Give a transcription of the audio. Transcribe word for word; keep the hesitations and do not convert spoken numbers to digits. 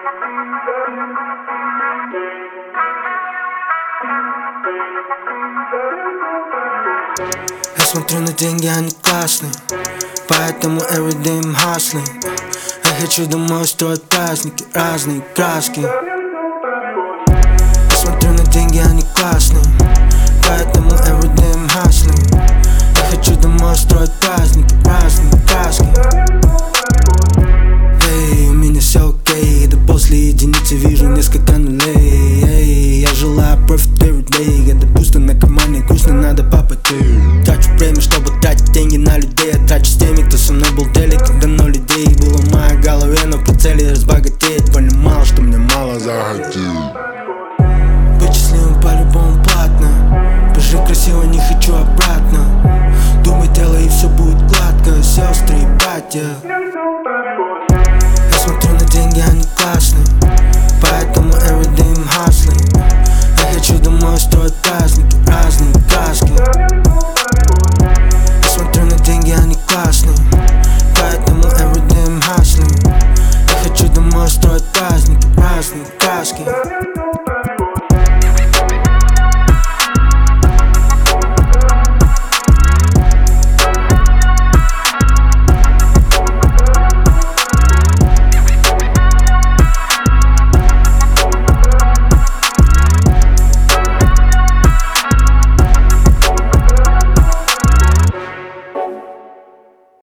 Я смотрю на деньги, они классные, поэтому everyday I'm hustling. Я хочу домой строить праздники, разные краски. Я смотрю на деньги, они классные, поэтому everyday I'm hustling. Я хочу домой строить праздники, разные краски. Эй, у меня все окей, да после единицы вижу несколько нулей. Эй, я желаю profit every day, когда пусто на кармане, грустно, надо попотеть. Трачу время, чтобы тратить деньги на людей. Я трачу с теми, кто со мной был в деле, когда ноль идей было в моей голове, но по цели разбогатеть. Понимал, что мне мало захотел. Быть счастливым по-любому платно, пожить красиво не хочу обратно. Думай, делай и все будет гладко, сестры и братья. Я смотрю на деньги, они классные, поэтому everyday I'm hustling. Я хочу домой строить праздник,